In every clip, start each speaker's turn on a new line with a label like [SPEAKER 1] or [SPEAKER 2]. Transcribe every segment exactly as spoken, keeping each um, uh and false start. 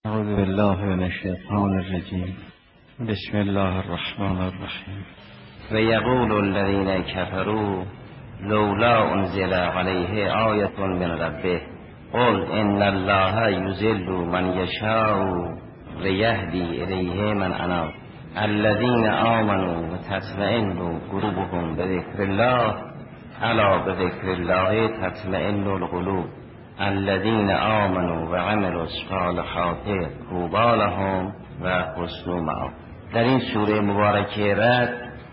[SPEAKER 1] اعوذ بالله من الشیطان الرجیم. بسم الله الرحمن الرحیم.
[SPEAKER 2] و یقول الذین کفروا لولا انزل علیه آیة من ربه قل ان الله یضل من یشاء لیهدی الیه من اناب الذین آمنوا و تطمئن قلوبهم بذکر الله الا بذکر الله تطمئن القلوب الذین آمنوا و عملوا الصالحات طوبی لهم و حسن مآب. در این سوره مبارکه رد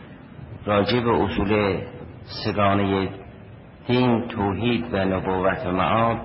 [SPEAKER 2] راجع به اصول سگانه دین، توحید و نبوت و معاد،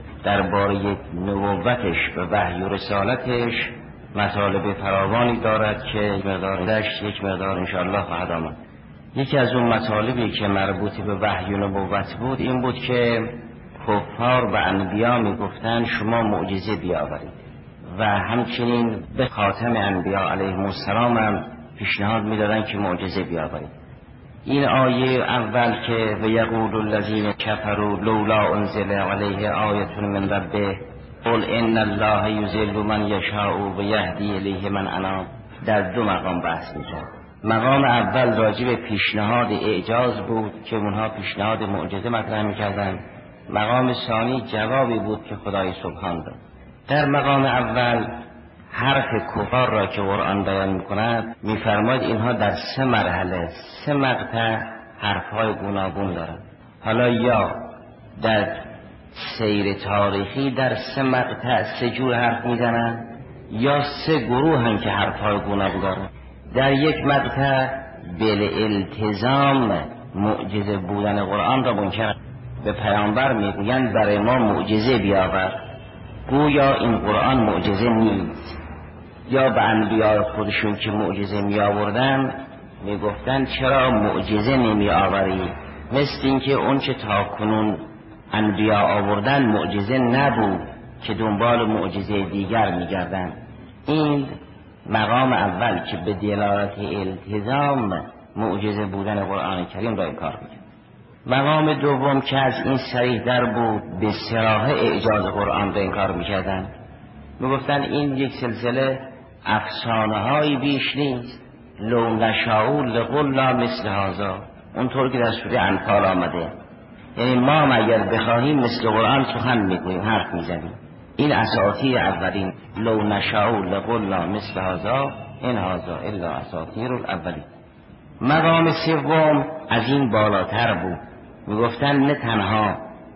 [SPEAKER 2] درباره نبوتش و وحی و رسالتش مطالب فراوانی دارد که مقدار داشت یک مقدار انشاءالله خواهد آمد. یکی از اون مطالبی که مربوط به وحی و نبوت بود این بود که کفار و انبیا می گفتن شما معجزه بیاورید و همچنین به خاتم انبیا علیهم السلام هم پیشنهاد می دادن که معجزه بیاورید. این آیه اول که و یقول الذین کفروا لولا انزل علیه آیة من ربه قل ان الله یضل من یشاء و یهدی الیه من اناب، در دو مقام بحث می کرد. مقام اول راجع به پیشنهاد اعجاز بود که اونها پیشنهاد معجزه مطرح می کردن. مقام ثانی جوابی بود که خدای سبحان داد. در مقام اول حرف کفار را که قرآن بیان می‌کند می‌فرماید اینها در سه مرحله سه مقطع حرف‌های گوناگون دارند. حالا یا در سیر تاریخی در سه مقطع سه جور حرف میزنند یا سه گروه هم که حرف‌های گوناگون دارند. در یک مقطع بالالتزام معجزه بودن قرآن را منکر به پیامبر میگویند برای ما معجزه بیاور، گویا این قرآن معجزه نیست. یا به انبیاء خودشون که معجزه می آوردن می گفتن چرا معجزه نمی آوری، مثل اینکه اون چه تا کنون انبیاء آوردن معجزه نبود که دنبال معجزه دیگر می گردن. این مقام اول که به دلالت التزام معجزه بودن قرآن کریم را انکار می کرد. مقام دوم که از این صریح در بود به صراحه اعجاز قرآن را انکار می کردن. می گفتن این یک سلسله افسانه هایی بیش نیست، لو نشاء لقلنا مثل هذا، اونطور که در سوره انفال آمده، یعنی ما اگر بخواهیم مثل قرآن سخن میگوییم، حرف میزنیم. این اساطیر اولین، لو نشاء لقلنا مثل هذا این هذا الا اساطیر الاولین. مقام سوم از این بالاتر بود، میگفتن نه تنها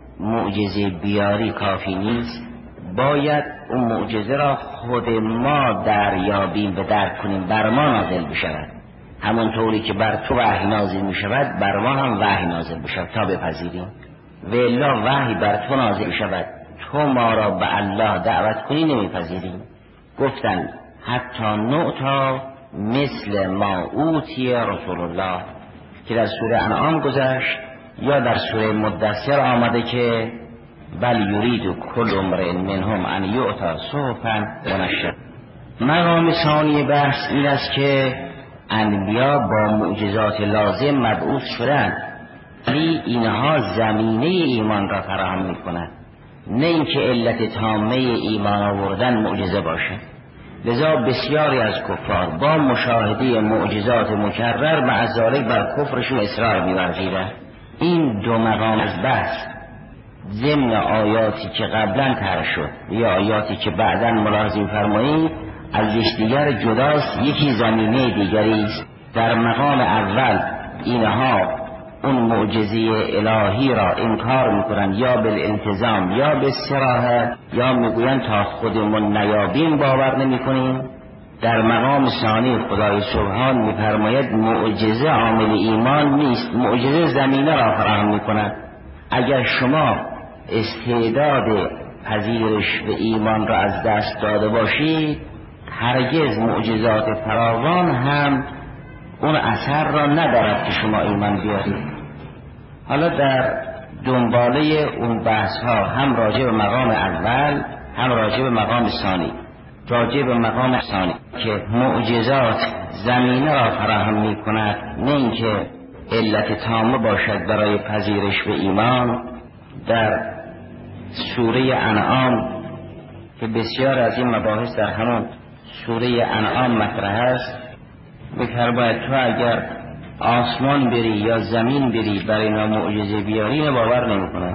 [SPEAKER 2] معجزه بیاری کافی نیست، باید اون معجزه را خود ما دریابیم و درک کنیم، بر ما نازل بشود، همونطوری که بر تو وحی نازل میشود بر ما هم وحی نازل بشود تا بپذیریم. و الا وحی بر تو نازل بشود تو ما را به الله دعوت کنی نمیپذیریم. گفتن حتی نعطا مثل ما اوتی رسول الله که در سوره انعام گذشت، یا در سوره مدثر آمده که بل یرید کل امرئ منهم ان یؤتی صحفا منشرة. مقام ثانی بحث این است که انبیا با معجزات لازم مبعوث شدند، ولی اینها زمینه ایمان را فراهم می‌کنند، نه اینکه علت تامه ایمان آوردن معجزه باشد. لذا بسیاری از کفار با مشاهده معجزات مکرر مع ذلک بر کفرشون اصرار می‌ورزیدند. این دو مقام از بحث ضمن آیاتی که قبلا طرح شد یا آیاتی که بعدا ملاحظه فرمایید از یکدیگر جداست، یکی زمینه دیگری است. در مقام اول اینها اون معجزه الهی را انکار میکنند، یا بالالتزام یا به صراحه، یا میگویند تا خودمون نیابیم باور نمیکنیم. در مقام ثانی خدای سبحان میفرماید معجزه عامل ایمان نیست، معجزه زمینه را فراهم میکند. اگر شما استعداد پذیرش به ایمان را از دست داده باشید، هرگز معجزات فراوان هم اون اثر را ندارد که شما ایمان بیارید. حالا در دنباله اون بحث ها هم راجع به مقام اول هم راجع به مقام ثانی. راجع به مقام ثانی که معجزات زمینه را فراهم می کند، نه اینکه علت تامه باشد برای پذیرش به ایمان. در سوره انعام که بسیار از این مباحث در همون سوره انعام مطرح است. می‌فرماید تو اگر آسمان بری یا زمین بری برای اینا معجزه بیاری باور نمی‌کنن.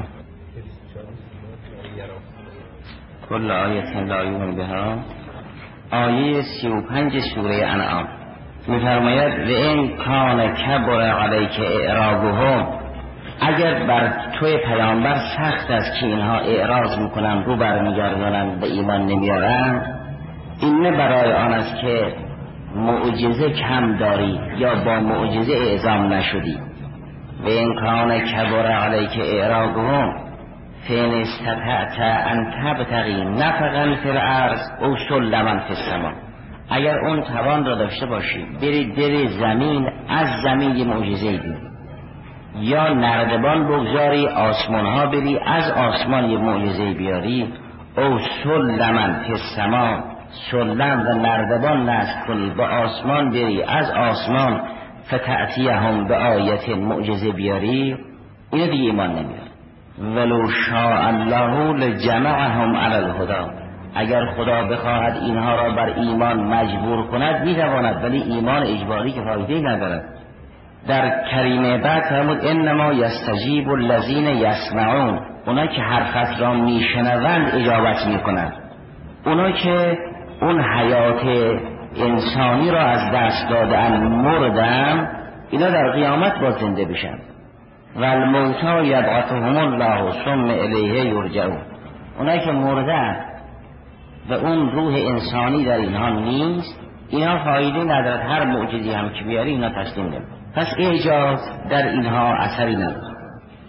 [SPEAKER 2] کل آیه لا یؤمن بها، آیه سی و پنج سوره انعام می‌فرماید و این کان کبر علیک اعراضهم، اگر بر توی پیامبر سخت است که اینها اعراض میکنن، رو برمیگردانن، به ایمان نمیارن، این برای آن است که معجزه کم داری یا با معجزه اعزام نشدی. و این کان کبر علیک اعراضهم فین استطعت ان تبتغی نفقا فی الارض او سلما فی السما، اگر اون توان را داشته باشی بری در زمین، از زمین یه معجزه بیاری، یا نردبان بگذاری آسمان ها بری، از آسمان یه معجزه بیاری، او سلما فی السما، سلم و نردبان نصب کنی با آسمان بری، از آسمان فتأتیهم به آیت معجزه بیاری، اینو دیگه ایمان نمیاد. ولو شاء الله لجمعهم علی الهدی، اگر خدا بخواهد اینها را بر ایمان مجبور کند میتواند، ولی ایمان اجباری که فایده ندارد. در کریمه بعد فرمود انما یستجیب الذین یسمعون، اونا که حرفت را میشنوند اجابت میکنند، اونا که اون حیات انسانی را از دست دادن، مردن، اینا در قیامت با زنده بشن. و الموتى یبعثهم الله ثم الیه یرجعون، اونا که مردن و اون روح انسانی در اینها نیست، اینا فایده ندارد، هر معجزی هم که بیاری اینا تسلیم نمی‌کنن. پس اعجاز در اینها اثری ندارد.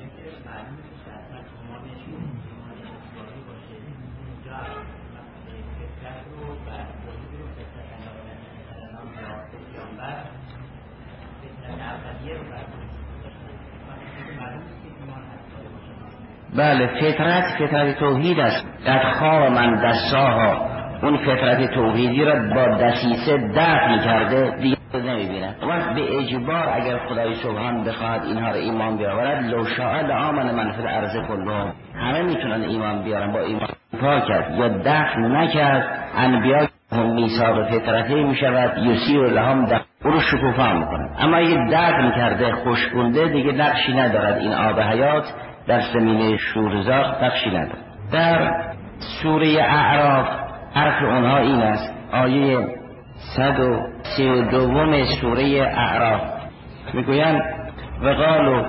[SPEAKER 2] بله، فطرت فطرت توحید است. قد خواب من دساها، اون فطرت توحیدی را با دسیسه دفع کرده، دیگه نمیبینن. وقت به اجبار اگر خدای سبحان بخواهد اینها را ایمان بیاورد، لو شاء لآمن من فی الارض کلهم، همه میتونن ایمان بیارن. با ایمان کار کرد یا دفع نکرد، انبیا هم میثاق فطرتی میشود، یسیر لهم دفع، او رو شکوفا میکنن. اما اگه دفع کرده، خوشبونده، دیگه نقشی ندارد. این آب حیات در زمینه شورزار نقشی ندارد. در سوره اعراف حرف اونها این است، آیه صد و سی و دوم سوره اعراف میگویند و قالوا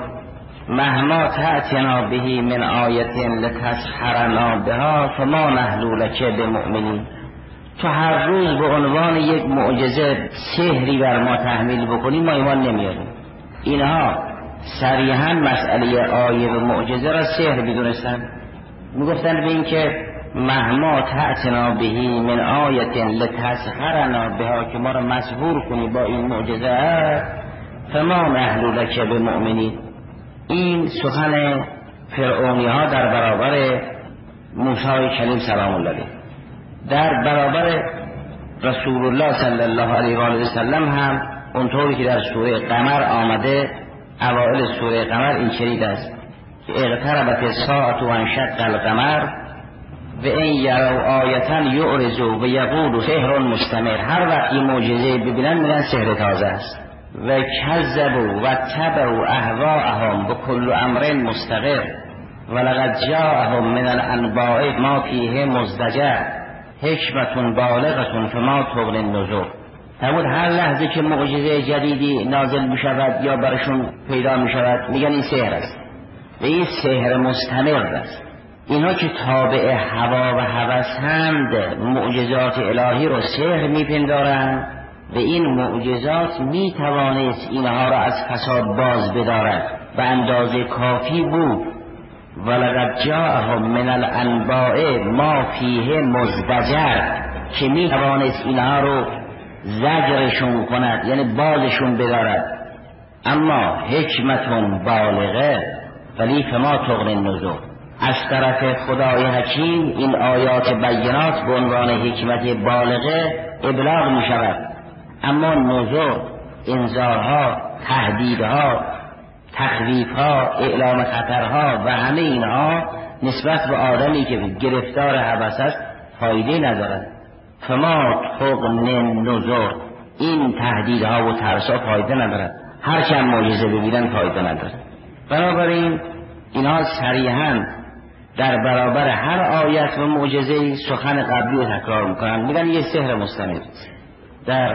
[SPEAKER 2] مهما تأتنا به من آیت لتسحرنا بها فما نحن لک بمؤمنین، تو هر روز به عنوان یک معجزه سحری بر ما تحمیل بکنی ما ایمان نمیاریم. اینها صریحا مسئله آیه و معجزه را سحر میدونستن، میگفتن به این که مهما تأتنا بهی من آیت لتسحرنا بها، که ما را مسحور کنی با این معجزه، فما نحن لک بمؤمنین. این سخن فرعونی ها در برابر موسی کلیم سلام الله علیه. در برابر رسول الله صلی الله علیه و آله و سلم هم اونطوری که در سوره قمر آمده، اوائل سوره قمر این چنین است که اقتربت الساعة و انشق القمر و این یروا آیتا یعرضوا و یقولوا سحر مستمر، هر وقت این معجزه ببینن میگن سحر تازه است. و کذبوا و تبعوا اهواءهم و کل امر مستقر و لقد جاءهم من الانباء ما فیه مزدجر حکمت بالغه فما تغنی النذر. فرمود هر لحظه که معجزه جدیدی نازل می شود یا برشون پیدا می شود میگن این سحر است و این سحر مستمر است. اینا که تابع هوا و هوسند معجزات الهی رو سحر می پندارند و این معجزات می توانست اینها را از فساد باز بدارد و اندازه کافی بود. ولقد جاءهم من الانباء ما فیه مزدجر، که می توانست اینها رو زجرشون کند، یعنی بازشون بدارد. اما حکمتون بالغه ولی فما تغنی النذر، از طرف خدای حکیم این آیات بینات به عنوان حکمت بالغه ابلاغ می شود، اما نذر، انذارها، تهدیدها، تخویفها، اعلام خطرها و همه اینها نسبت به آدمی که گرفتار هوس است فایده ندارد. فما تغنی النذر، این تهدیدها و ترسها فایده ندارد، هرچند معجزه ببینن فایده ندارد. بنابراین اینها صریحاً در برابر هر آیت و معجزه سخن قبلی رو تکرار میکنن، میگن یه سحر مستمر. در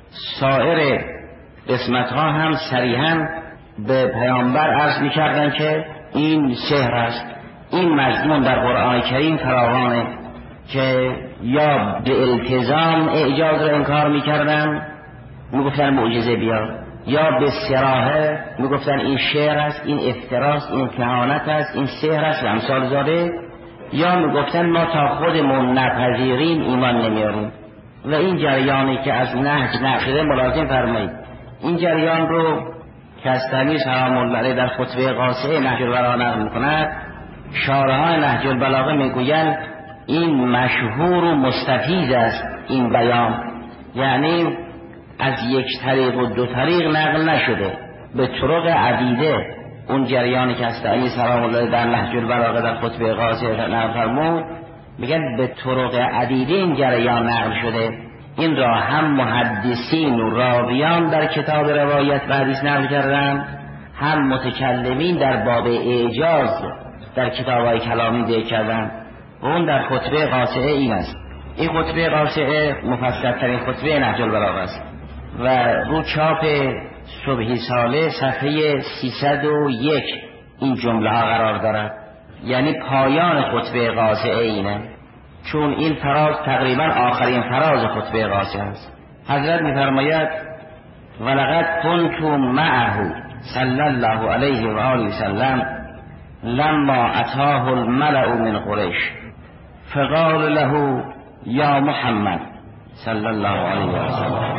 [SPEAKER 2] سایر قسمت ها هم صریحاً به پیامبر عرض میکردن که این سحر است. این مضمون در قرآن کریم فراوانه که یا به التزام اعجاز را انکار میکردن، میگفتن معجزه بیار، یا به صراحه میگفتن این شعر است، این افتراست، این کهانت است، این سحر است و امثال زاده، یا میگفتن ما تا خودمون نپذیریم ایمان نمیاریم. و این جریانی که از نهج نقل شده ملازم فرمایید. این جریان رو کستانی سلام الله علیه در خطبه قاصعه نهج البلاغه نقل میکند. شارحان نهج البلاغه میگویند این مشهور و مستفیض است این بیان، یعنی از یک طریق و دو طریق نقل نشده، به طرق عدیده. اون جریانی که کستانی سلام الله در نهج البلاغه در خطبه قاصعه نقل فرمود، میگن به طرق عدیده این جریان نقل شده. این را هم محدثین و راویان در کتاب روایت و حدیث نقل کردن، هم متکلمین در باب اعجاز در کتاب‌های کلامی ذکر کردن. و اون در خطبه قاصعه این است. این خطبه قاصعه مفصل‌ترین خطبه نهج البلاغه است و رو چاپ صبحی ساله صفحه سیصد و یک این جمله ها قرار دارد، یعنی پایان خطبه قاصعه اینه، چون این فراز تقریبا آخرین فراز خطبه قاصعه است. حضرت می‌فرماید ولقد كنت معه صلی الله علیه و آله وسلم لما اتاه الملأ من قریش فقال له یا محمد صلی الله علیه و سلم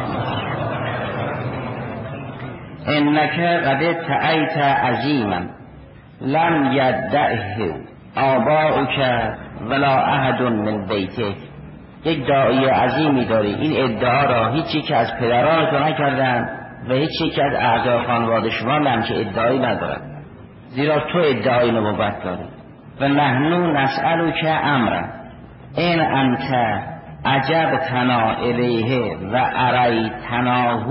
[SPEAKER 2] انك قد اتعیت عظیما لم یدعه آباؤک ولا احد من بیتک. یک داعی عظیمی داری، این ادعا را هیچی که از پدران تو نکردن و هیچی که از اعضای خانواده شما هم که ادعایی ندارد، زیرا تو ادعای نبوت داری. و نحنو نسألک امرا این انت عجبتنا الیه و اریتناه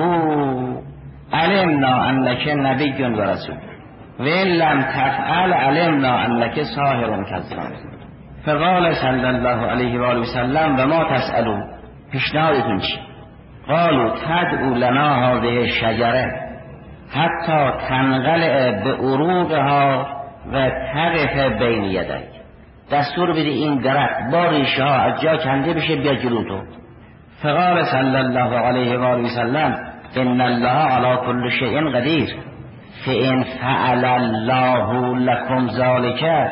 [SPEAKER 2] علمنا انک نبی و رسول و این لم تفعل علمنا انک ساحر کذاب. فقال صلی الله علیه و آله وسلم و ما تسألون، پیشنهادتون چی؟ قالوا تدعو لنا هذه الشجره حتی تنقلع به عروقها و تقف بین یدیک. دستور بده این درخت با ریشه ها از جا کنده بشه بیا جلو تو. فقال صلی الله علیه و آله وسلم ان الله علی کل شیء قدیر فان فعل الله لكم ذلك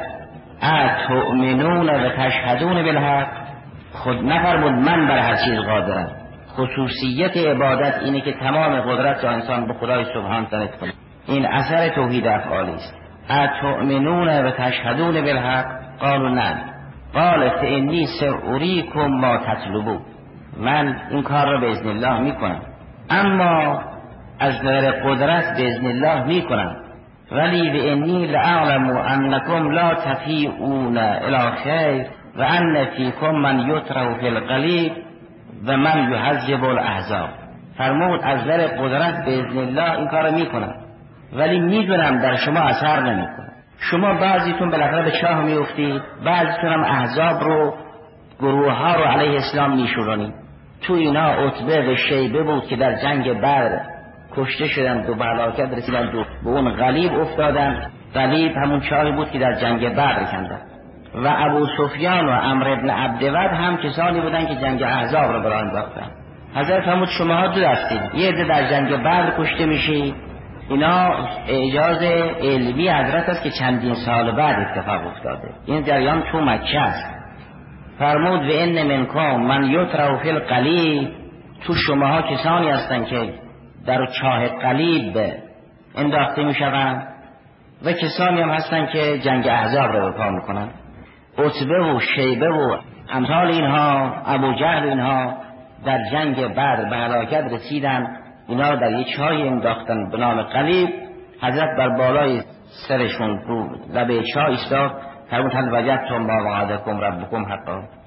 [SPEAKER 2] اتؤمنون و تشهدون بالحق. خود نفرمود من بر هر چیز قادرم. خصوصیت عبادت اینه که تمام قدرت را انسان به خدای سبحان تنید کنه. این اثر توحید افعالی است. اتؤمنون و تشهدون بالحق قالوا نه. قال فانی سأریکم ما تطلبون، من این کار را باذن الله میکنم، اما از غیر قدرت باذن الله میکنم. ولی و انی لأعلم انکم لا تفیئون الی خیر و ان فیکم من یطرح فی القلیب و من یحذب الاحزاب. فرمود از غیر قدرت باذن الله این کار میکنم، ولی میدونم در شما اثر نمیکنه. شما بعضیتون بالاخره به چاه میافتید، بعضیتون هم احزاب رو، گروه ها رو علیه اسلام میشورانید. تو اینا عتبه و شیبه بود که در جنگ بدر کشته شدن، دو به هلاکت رسیدن، دو به اون قلیب افتادن. قلیب همون چاهی بود که در جنگ بدر کندن. و ابو سفیان و عمرو ابن عبدود هم کسانی بودن که جنگ احزاب رو برای انداختن. حضرت فرمود شماها دو دستید، یه عده در جنگ بدر کشته میشید. اینا اعجاز علمی حضرت است که چندین سال بعد اتفاق افتاده. این جریان تو مکه است. فرمود و ان منکم من یطرح فی القلیب، تو شماها کسانی هستن که در چاه قلیب انداخته میشوند و کسانی هم هستن که جنگ احزاب رو برپا میکنن. عتبه و شیبه و امثال اینها، ابو جهل اینها در جنگ بدر به هلاکت رسیدن. اینا در یک چاهی انداختن به نام قلیب. حضرت بر بالای سرشون رو لبه چاه ایستاد، فرمود هل وجدتم ما وعدکم ربکم حقا،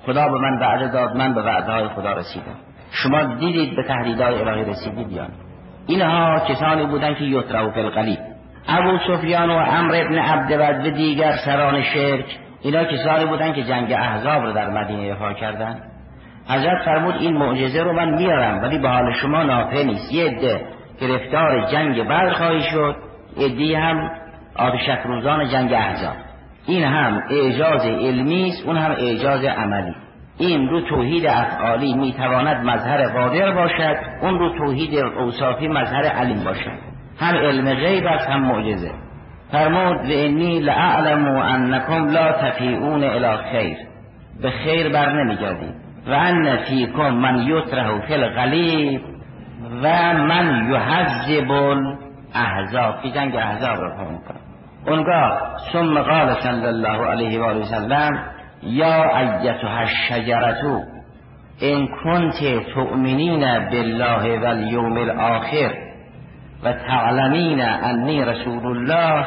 [SPEAKER 2] خدا به من وعده داد، من به وعده‌های خدا رسیدم. شما دیدید به تهدیدهای الهی رسیدید یا نه؟ اینها کسانی بودند که یطرحوا فی القلیب. ابو سفیان و عمرو ابن عبدود و دیگر سران شرک، اینا کسانی بودند که جنگ احزاب رو در مدینه ایفا کردند. حضرت فرمود این معجزه رو من میارم ولی به حال شما نافع نیست. یه عده گرفتار جنگ بدر خواهی شد، عده‌ای هم آتش افروزان جنگ احزاب. این هم اعجاز علمی است، اون هم اعجاز عملی. این رو توحید افعالی میتواند مظهر قادر باشد، اون رو توحید اوصافی مظهر علیم باشد. هم علم غیب است هم معجزه. فرمود و انی لأعلم انکم لا تفیئون الی خیر، به خیر بر نمیگردید. و ان فیکم من یطرح فی القلیب و من یحذب الاحزاب، که جنگ احزاب رو فهم کنم. اونگاه ثم قال صلی الله علیه و آله و سلم یا ایتها الشجرة ان کنت تؤمنین بالله و الیوم الاخر و تعلمین انی رسول الله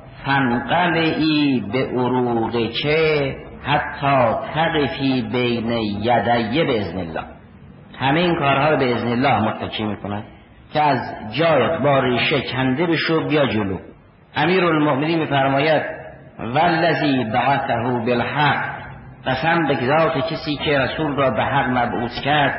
[SPEAKER 2] فانقلعی به عروقک حتی تقفی بین یدی باذن الله. همه این کارها رو به اذن الله متکی میکنند که از جایت با ریشه کنده بشو بیا جلو. امیر المؤمنین میفرماید والذی بعثه بالحق، قسم به ذات کسی که رسول را به حق مبعوث کرد،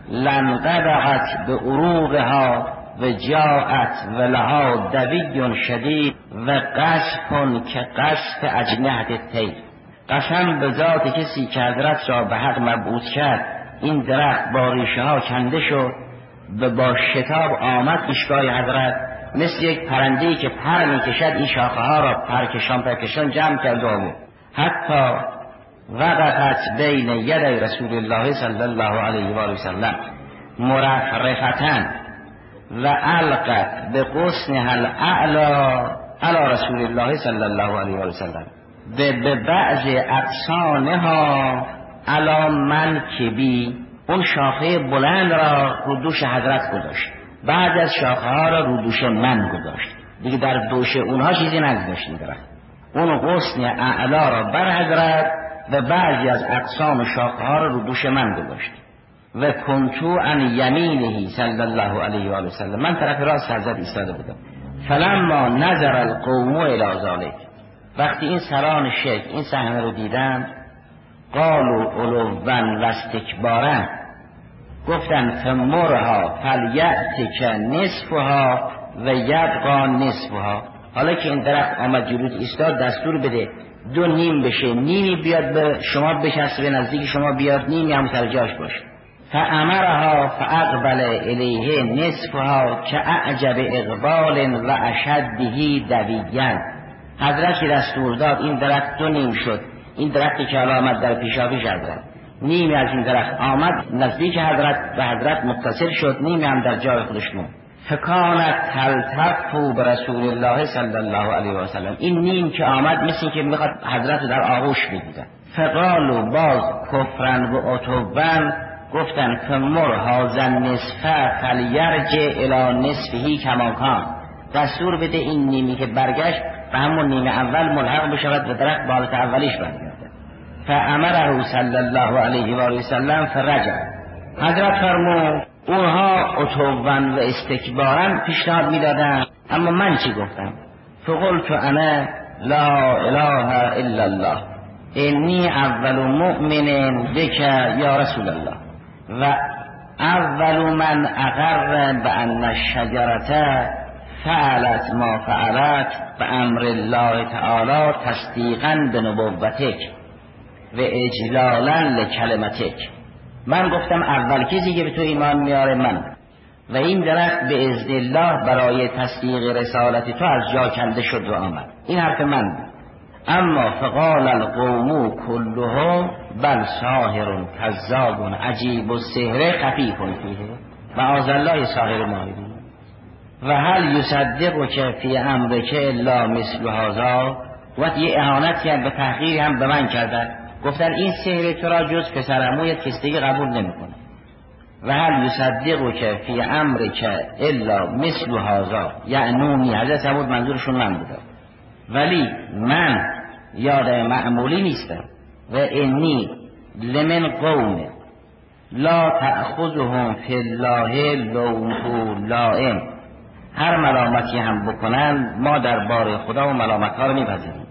[SPEAKER 2] لانقطعت به عروقها و جاءت و لها دوی شدید و قصف که قصف اجنحة الطیر. قسم به ذات کسی که حضرت را به حق مبعوث کرد، این درخت با ریشه ها کنده شد و با شتاب آمد پیشگاه حضرت، مثل یک پرنده‌ای که پر میکشد این شاخه ها را پرکشان پرکشان جمع کرد و آورد. حتی وقفت بین یدی رسول الله صلی الله علیه و آله و سلم مرفرفتن و القت به غصنها الاعلی علی رسول الله صلی الله علیه و آله و سلم و به بعض اقصانها علی منکبی، اون شاخه بلند را رو دوش حضرت گذاشت، بعد از شاخه ها را رو دوش من گذاشت. دیگه در دوش اونها چیزی نگذاشت. درخت اون غصن اعلا را بر حضرت و بعضی از اقسام شاخه ها را رو دوش من گذاشت. و کنتو عن یمینه صلی الله علیه و آله و سلم، من طرف راست حضرت ایستاده بودم. فلما نظر القوم الی ذلک، وقتی این سران شرک این صحنه رو دیدن، قالوا علوا و استکبارا، گفتن فمرها فلیأتک نصفها و یبقى نصفها. حالا که این درخت آمد جلوت ایستاد، دستور بده دو نیم بشه، نیمی بیاد به شما بچسبه، نزدیک شما بیاد، نیمی هم سر جاش باشه. فامرها فاقبل الیه نصفها که اعجب اقبال و اشده دویًا. حضرت دستور داد این درخت دو نیم شد. این درختی که حالا آمد در پیشاپیش حضرت، نیمی از این درخت آمد نزدیک حضرت و حضرت متصل شد، نیمی هم در جای خودش موند. فکانت تلتف به رسول الله صلی الله علیه و سلم، این نیم که آمد مثل که میخواد حضرت در آغوش بگیرد. فقالوا باز کفرن و عتوبن، گفتن فمر هذا النصف فلیرجع الی نصفه کما کان، دستور بده این نیمی که برگشت به همون نیم اول ملحق بشود و درخت به حالت اولیش برگرده. فامره صلی الله علیه و آله و سلم فرجع. حضرت فرمود اونها عتوبن و استکبارن پیشنهاد میدادن، اما من چی گفتم؟ فقلت انا لا اله الا الله انی اول مؤمن بک یا رسول الله و اول من اقر بان الشجرة فعلت ما فعلت بامر الله تعالی تصدیقا بنبوتک و اجلالا لکلمتک. من گفتم اول کسی که به تو ایمان میاره من، و این درخت به اذن الله برای تصدیق رسالت تو از جا کنده شد و آمد. این حرف من بود. اما فقال القوم كلهم بل ساحر کذاب عجیب السحر خفیف فیه معاذ الله ساحر ماهری و هل یصدقک فی امرک الا مثل هذا. و یه اهانتی هم به تحقیر هم به من کردن، گفتن این سحر تو را جز پسرعمویت کستگی قبول نمیکنه. و هل یصدقک فی امرک الا مثل هذا، یعنونی حضرت سمود منظورشون من بوده، ولی من یاد معمولی نیستم. و انی لمن قوم لا تأخذهم فی الله لومه لائم، هر ملامتی هم بکنن ما در بار خدا و ملامت ها رو میپذیریم.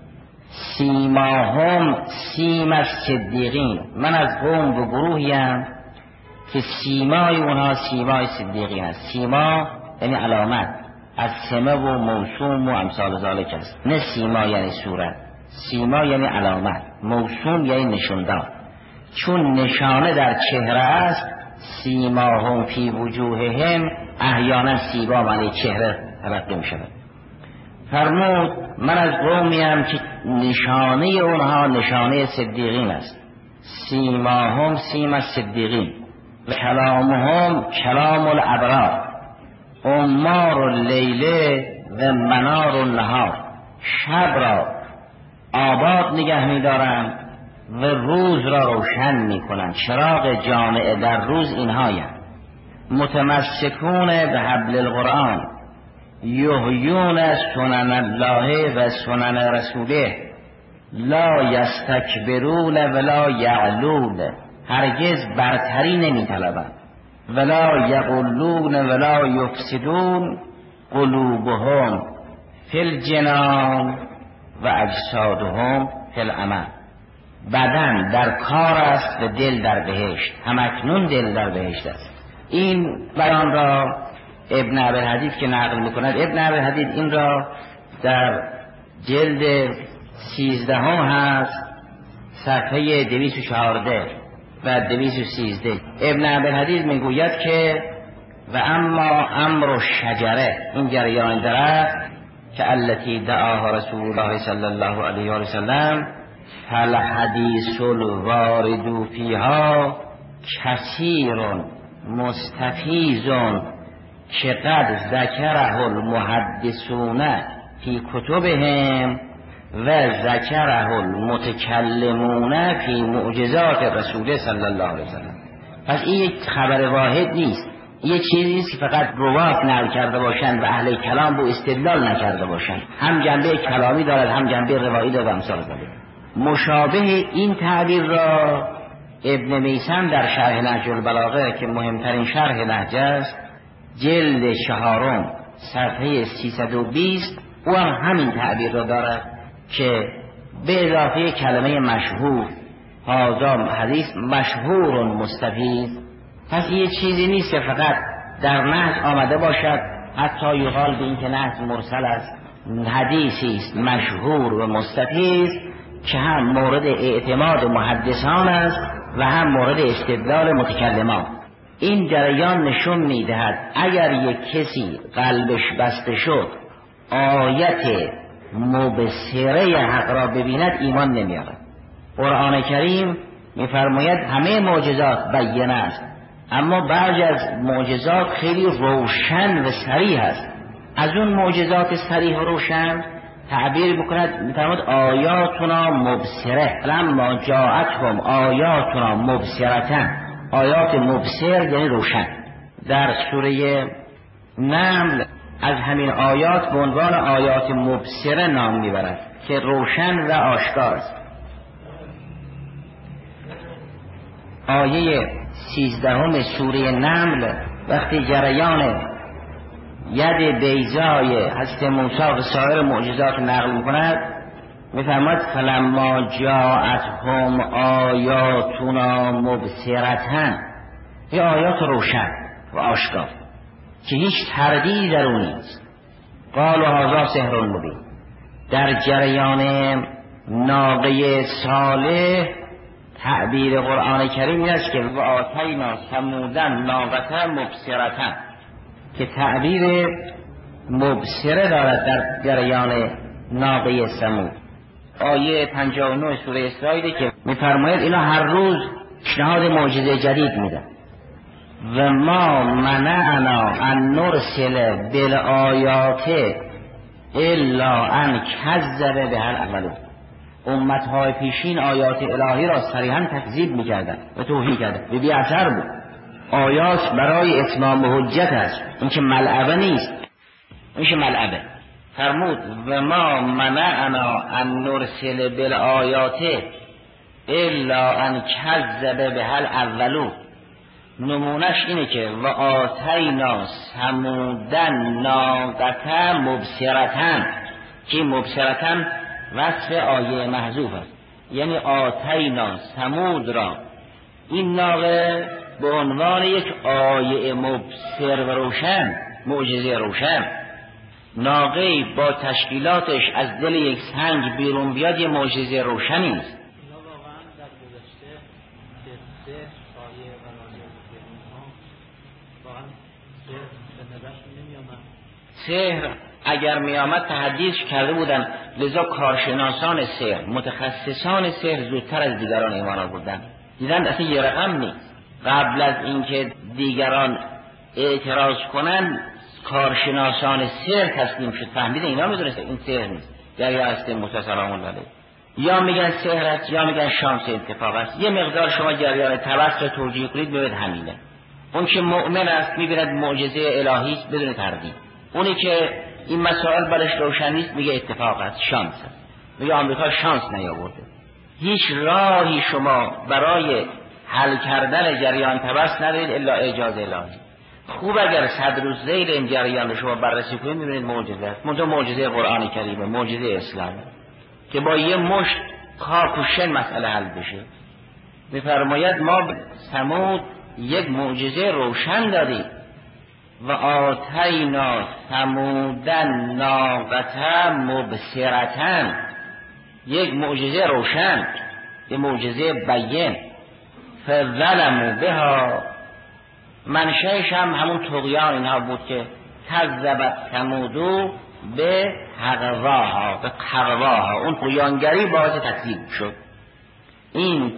[SPEAKER 2] سیماهم سیم الصدیقین، من از قوم و گروهی ام که سیمای اونها سیمای صدیقین است. سیما یعنی علامت، از سمه و موسوم و امثال ذالک است. نه سیما یعنی صورت، سیما یعنی علامت، موسوم یعنی نشاندار. چون نشانه در چهره است، سیماهم فی وجوههم، احیانا سیما معنی چهره تلقی می شود. فرمود من از قومیم که نشانه اونها نشانه صدیقین است. سیماهم سیم الصدیقین و کلامهم کلام الابرار، عمار اللیل و منار النهار، شب را آباد نگه می دارند و روز را روشن می کنند. چراغ جامعه در روز اینهایند. متمسکون به حبل القرآن، یحیون سنن الله و سنن رسوله، لا یستکبرون ولا یعلون، هرگز برتری نمی طلبند. ولا یقولون ولا یفسدون، قلوبهم فی الجنان و اجسادهم فی الامل، بدن در کار است و دل در بهشت، همکنون دل در بهشت است. این بیان را ابن ابی‌الحدید که نقل میکند، ابن ابی‌الحدید این را در جلد سیزدهم هست، صفحه دویست و چهارده و دویست و سیزده. ابن ابی‌الحدید میگوید که و اما امر الشجره، این جریان درخت که التی دعاها رسول الله صلی الله علیه و سلم، فالحدیث الوارد فیها کثیر مستفیض که قد ذکره المحدثون فی کتبهم و ذکره المتکلمون فی معجزات رسول صلی الله علیه وسلم. پس این یک خبر واحد نیست، یه چیزی است که فقط روات نقل کرده باشند و اهل کلام با استدلال نکرده باشند. هم جنبه کلامی دارد هم جنبه روایی دارد و امثال ذلک. مشابه این تعبیر را ابن میثم در شرح نهج البلاغه که مهمترین شرح نهج است، جلد چهارم صفحه سیصد و بیست، او هم همین تعبیر را دارد که به اضافه کلمه مشهور، هذا حدیث مشهور مستفیض. پس یه چیزی نیست که فقط در نهج آمده باشد، حتی یقال به این که نهج مرسل است، حدیثی است مشهور و مستفیض که هم مورد اعتماد محدثان است و هم مورد استدلال متکلمان. این جریان نشون میدهد اگر یک کسی قلبش بسته شد آیت مبصره حق را ببیند ایمان نمیارد. قرآن کریم میفرماید همه معجزات بیان است، اما بعضی از معجزات خیلی روشن و صریح است. از اون معجزات صریح و روشن تعبیر بکند میفرماید آیاتنا مبصره، لما جاءتهم آیاتنا مبصرتن، آیات مبصر یعنی روشن. در سوره نمل از همین آیات به عنوان آیات مبصره نام میبرد که روشن و آشکار است. آیه سیزدهم سوره نمل وقتی جریان ید بیضای حضرت موسی و سایر معجزات نقل میکند میفرماید فلما جاءتهم آیاتنا مبصرتن، یه آیات روشن و آشکار که هیچ تردیدی در اون نیست. قال هذا سحر مبین. در جریان ناقه صالح تعبیر قرآن کریم این است که و آتینا ثمودن ناقه مبصرتن، که تعبیر مبصره دارد در جریان ناقه ثمود. آیه پنجاه و نه سوره اسرائیل که میفرماید اینا هر روز پیشنهاد معجزه جدید میدن. و ما منعنا ان نرسل بالآیات الا ان کذب بها الاولون. امتهای پیشین آیات الهی را صریحا تکذیب میکردن و توهین کردن و بی اثر بود. آیات برای اتمام حجت است، این که ملعبه نیست، این که ملعبه. فرمود و ما منعنا ان نرسل بالآیات الا ان کذب به الاولو. نمونش اینه که و آتینا ثمودن ناقة مبصرة، که مبصرة وصف آیه محذوف است. یعنی آتینا ثمود را این ناقه به عنوان یک آیه مبصر و روشن، معجزه روشن، ناقه با تشکیلاتش از دل یک سنگ بیرون بیاد یه معجزه روشنی است. سحر اگر می آمد تحدیث کرده بودن، لذا کارشناسان سحر، متخصصان سحر زودتر از دیگران ایمان آوردن. دیدن اصلا یه رقم نیست. قبل از اینکه دیگران اعتراض کنن کارشناسان سحر تسلیم شد، فهمیدن اینا میدونست این سحر نیست، یا یا است موسی سلام الله علیه، یا میگن سحر است یا میگن شانس اتفاق است. یه مقدار شما جریان توسط رو توجیه کنید ببینید همینه. اون که مؤمن است میبیند معجزه الهی است بدون تردید. اونی که این مسائل برش روشن نیست میگه اتفاق است، شانس است. میگه آمریکا شانس نیاورده. هیچ راهی شما برای حل کردن جریان توسط ندارید الا اجازه الهی. خوب اگر صد روز زیر این جریان رو شما بررسی کنید میبینید معجزه است. منتها معجزه قرآن کریمه، معجزه اسلام که با یه مشت کاک و شن مسئله حل بشه. میفرماید ما ثمود یک معجزه روشن دادیم و آتینا ثمودن ناقة مبصرة، یک معجزه روشن، یک معجزه بیان. فظلموا بها، منشأش هم همون طغیان اینها بود که کذبت ثمود به حقواها، به قرواها، اون طغیانگری باعث تکذیب شد. این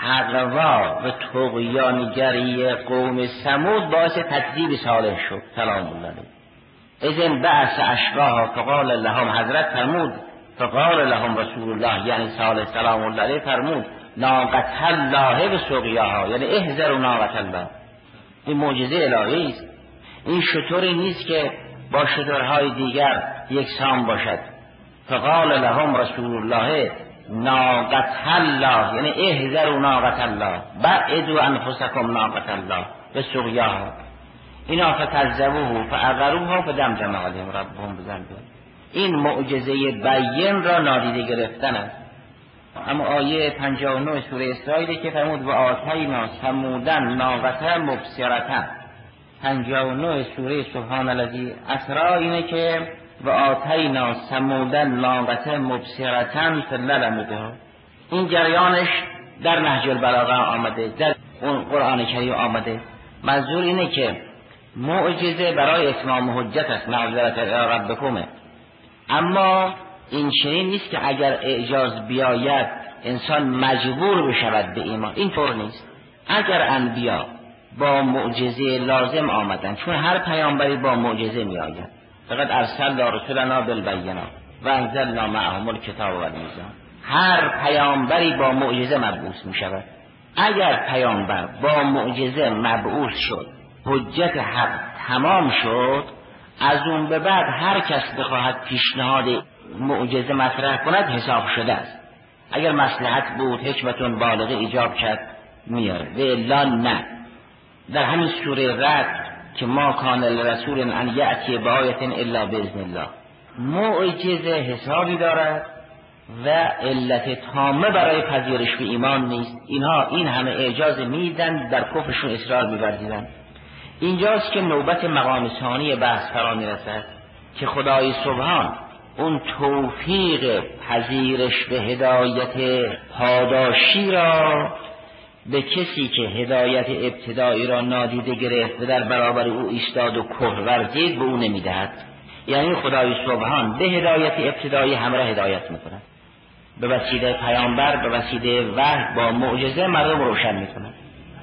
[SPEAKER 2] حقوا و طغیانگری قوم ثمود باعث تکذیب صالح شد سلام الله علیه. اذن بعث اشقاها فقال لهم، حضرت فرمود فقال لهم رسول الله یعنی صالح سلام الله علیه فرمود ناقة الله و سقیاها، یعنی احذروا ناقة الله. این معجزه الهی است. این شطوری نیست که با شطورهای دیگر یکسان باشد. فقال لهم رسول الله ناقة الله، یعنی احذروا ناقة الله، بعدوا انفسکم ناقة الله و سقیاها. اینا فکذبوه فعقروها فدمدم علیهم ربهم بذنبهم. این معجزه بیان را نادیده گرفتن است. اما آیه پنجاه و نه سوره اسرائیل که فرمود و آتینا ثمودن ناقة مبصرة، پنجاه و نه سوره سبحان الذی اسری اینه که و آتینا ثمودن ناقة مبصرة فظلموا بها. این جریانش در نهج البلاغه آمده، در اون قرآن کریم آمده. منظور اینه که معجزه برای اتمام حجت است، معذرت ربکم. اما این چنین نیست که اگر اعجاز بیاید انسان مجبور بشود به ایمان، این طور نیست. اگر انبیا با معجزه لازم آمدن، چون هر پیامبری با معجزه می آید، فقط ارسلنا رسولنا بالبینات و انزلنا معهم الکتاب والمیزان، هر پیامبری با معجزه مبعوث می شود. اگر پیامبر با معجزه مبعوث شد، حجت حق تمام شد، از اون به بعد هر کس بخواهد پیشنهاد معجزه مطرح کند حساب شده است. اگر مصلحت بود، حکمتون بالغه ایجاب کرد، میاره، و الا نه. در همین سوره رد که ما کان لرسول ان یأتی بآیة الا باذن الله، معجزه حسابی دارد و علت تامه برای پذیرش به ایمان نیست. اینها این همه اعجاز میدن، در کفرشون اصرار می‌ورزیدن. اینجاست که نوبت مقام ثانی بحث فرا میرسد که خدای سبحان اون توفیق پذیرش به هدایت پاداشی را به کسی که هدایت ابتدایی را نادیده گرفت و در برابر او ایستاد و کفر ورزید به او نمیدهد. یعنی خدای سبحان به هدایت ابتدایی همراه هدایت میکند، به وسیله پیامبر، به وسیله وحی، با معجزه مردم روشن میکند.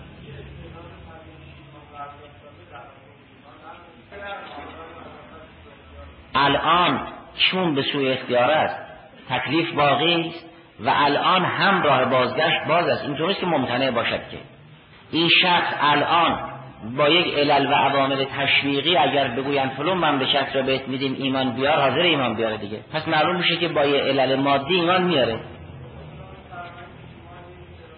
[SPEAKER 2] الان چون به سوی اختیار است، تکلیف باقی است و الان هم راه بازگشت باز است. اینطور نیست که ممتنع باشد که این شخص الان با یک علل و عوامل تشویقی اگر بگوین فلان مملکت را بهت میدیم ایمان بیار، حاضر ایمان بیاره دیگه. پس معلوم میشه که با یک علل مادی ایمان میاره.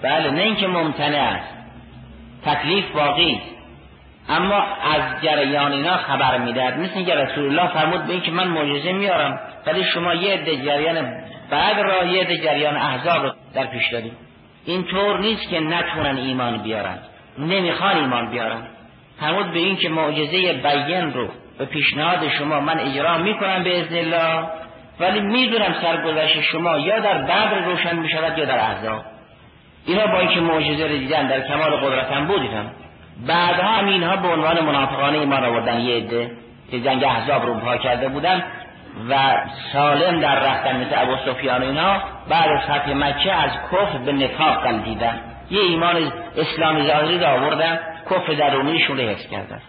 [SPEAKER 3] بله، نه اینکه ممتنع است، تکلیف باقی است، اما از جریان اینا خبر میدهد. مثل اینکه رسول الله فرمود به این که من معجزه میارم، ولی شما یه عده جریان بعد را، یه عده جریان احزاب رو در پیش دارید. این طور نیست که نتونن ایمان بیارن، نمیخوان ایمان بیارن. فرمود به این که معجزه بیان رو به پیشنهاد شما من اجرا میکنم به اذن الله، ولی میدونم سرگذشت شما یا در بدر روشن میشود یا در احزاب. اینا با اینکه معجزه رو دیدن، در کمال قدرت هم بودن، بعدها هم اینها به عنوان منافقانه ایمان آوردن. یه عده که جنگ احزاب رو پا کرده بودن و سالم در رفتن، مثل ابو سفیان و اینا، بعد از فتح مکه از کفر به نفاق غلطیدن، یه ایمان اسلامی ظاهری رو آوردن، کفر درونیشون رو حفظ کردن.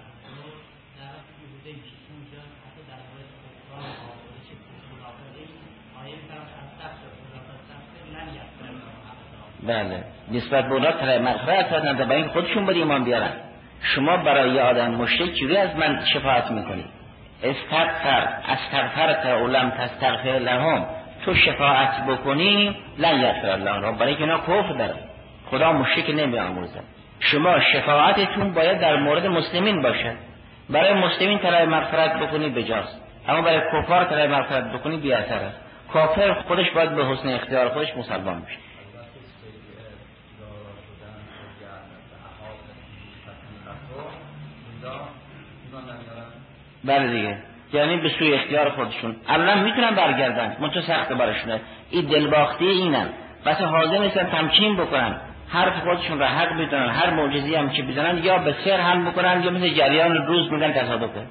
[SPEAKER 3] بله، نسبت به اونا طلب مغفرت کردن تا برای خودشون باید ایمان بیارن. شما برای آدم مشرک چجوری از من شفاعت میکنی؟ استغفر استغفرت او لم تستغفر لهم، تو شفاعت بکنی لن یغفر الله لهم، برای که اینا کفر دارن، خدا مشرک نمیآموزه. شما شفاعتتون باید در مورد مسلمین باشد. برای مسلمین طلب مغفرت بکنی بجاست، اما برای کفار طلب مغفرت بکنی بی اثر است. کافر خودش باید به حسن اختیار خودش مسلمان بشه. بله دیگه، یعنی به سوی اختیار خودشون الان میتونن برگردن، منتها سخت براشونه. این دلباختی اینن، بس حاضر نیستن تمکین بکنن، حرف خودشون را حق بدونن، هر معجزه‌ای هم که بدونن یا به سر هم بکنن یا مثل جریان روز میگن تصادفه.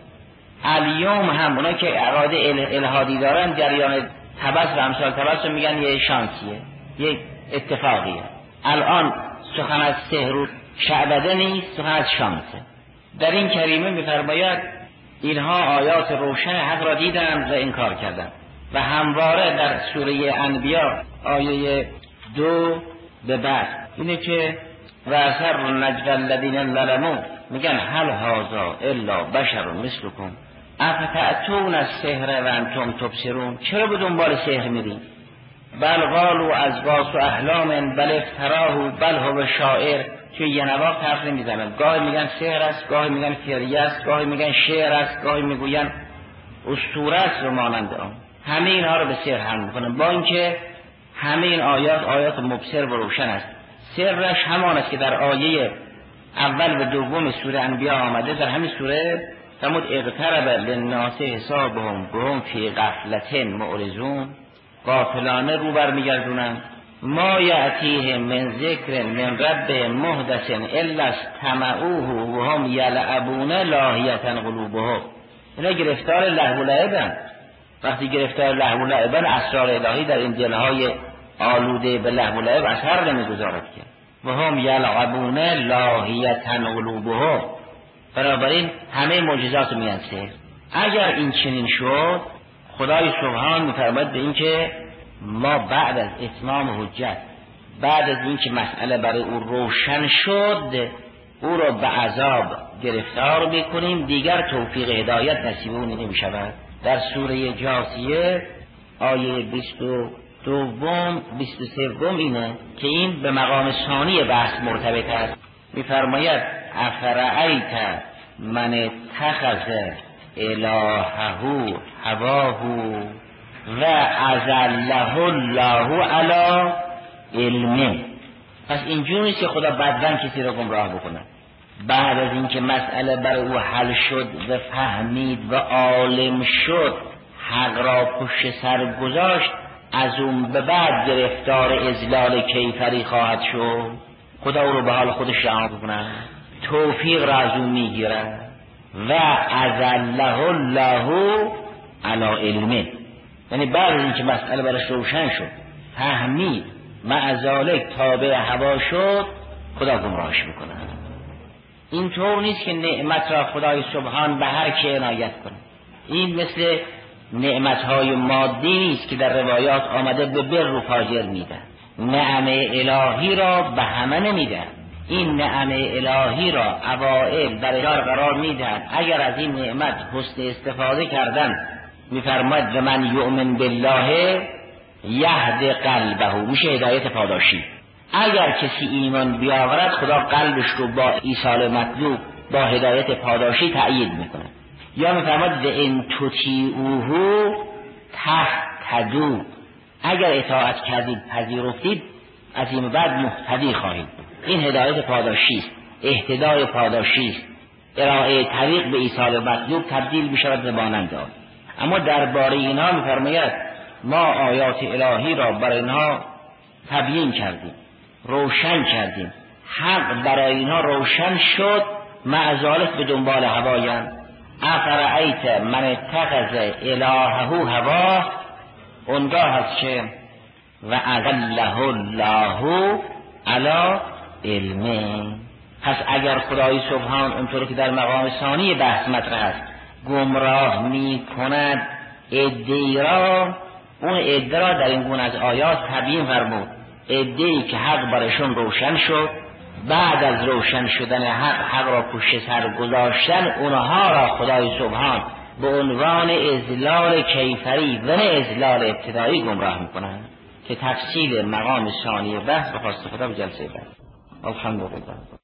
[SPEAKER 3] الیوم هم اونا که اراده الهادی دارن، جریان تبس و امثال تبس رو میگن یه شانسیه، یه اتفاقیه. الان سخن از سحر و شعبده نیست، سخن از شانسه. در این کریمه میفرماید اینها آیات روشن حق را دیدند و انکار کردند. و همواره در سوره انبیاء آیه دو به بعد اینه که و اثر نجو الذین ظلموا، میگن هل هذا الا بشر مثلکم افتأتون السحر و انتم تبصرون، چرا به دنبال سحر میرین؟ بل قالوا اضغاث احلام بل افتراه بل هو شاعر. توی یه نواخت حرف نمیزنن، گاهی میگن سحر است، گاهی میگن فریه است، گاهی میگن شعر است، گاهی میگوین اسطوره است و مانند آن. همه اینها رو به سحر هم میکنن، با اینکه همه این آیات آیات مبصر و روشن است. سرش همان است که در آیه اول و دوم سوره انبیاء آمده. در همین سوره فرمود اقترب للناس حسابهم وهم فی غفلة معرضون، غافلانه رو برمیگردونند. ما یأتیهم من ذکر من رب محدث الا استمعوه وهم یلعبون لاهیة قلوبهم. اینا گرفتار لهو و لعبن. وقتی گرفتار لهو و لعبن، اسرار الهی در این دلهای آلوده به لهو و لعب اثر نمیگذارد که وهم یلعبون لاهیة قلوبهم. بنابراین همه معجزات میان سحر. اگر این چنین شد، خدای سبحان میفرماید به این که ما بعد از اتمام حجت، بعد از این که مسئله برای او روشن شد، او را به عذاب گرفتار میکنیم، دیگر توفیق هدایت نصیب او نمی شود. در سوره جاثیه آیه بیست و دوم بیست و سوم اینه که این به مقام ثانی بحث مرتبط است. میفرماید افرأیت من اتخذ الهه هواه و اذله الله علی علمه. پس اینجور نیست که خدا بدون کسی را گمراه بکنه. بعد از اینکه مسئله برای او حل شد و فهمید و عالم شد، حق را پشت سر گذاشت، از اون به بعد گرفتار اذلال کیفری خواهد شد. خدا او رو به حال خودش رها بکنه، توفیق را از اون میگیره. و اذله الله علی علمه، یعنی بعد از اینکه مسئله برش روشن شد، فهمید، مع ذالک تابع هوا شد، خدا گمراهش میکنه. این طور نیست که نعمت را خدای سبحان به هر کی عنایت کنه. این مثل نعمتهای مادی نیست که در روایات آمده به بر و فاجر میده. نعمه الهی را به همه نمیده. این نعمه الهی را اوائل برای قرار میدن. اگر از این نعمت حسن استفاده کردن، میفرماید و من یؤمن بالله یهد قلبه، میشه هدایت پاداشی. اگر کسی ایمان بیاورد خدا قلبش رو با ایصال مطلوب با هدایت پاداشی تأیید میکنه. یا میفرماد ان تطیعوه تهتدوا، اگر اطاعت کردید پذیرفتید از این بعد مهتدی خواهید. این هدایت پاداشی است، اهتدای پاداشی است، ارائه طریق به ایصال مطلوب تبدیل میشود به مانند آن. اما درباره اینها میفرماید ما آیات الهی را برای اینها تبیین کردیم، روشن کردیم، حق برای اینها روشن شد، معذالک به دنبال هوایند. افرأیت من اتخذ الهه هواه، اونگاه هست که و اضله الله علی علمه. پس اگر خدای سبحان اونطور که در مقام ثانی بحث مطرح است گمراه می کند عده‌ای را، اون عده را در این گونه از آیات تبیین فرمود. عده‌ای که حق برشون روشن شد، بعد از روشن شدن حق حق را پشت سر گذاشتن، اونها را خدای سبحان به عنوان اضلال کیفری و نه اضلال ابتدایی گمراه میکنند که تفصیل مقام ثانی بحث به خواست خدا به جلسه بعد. الحمدلله.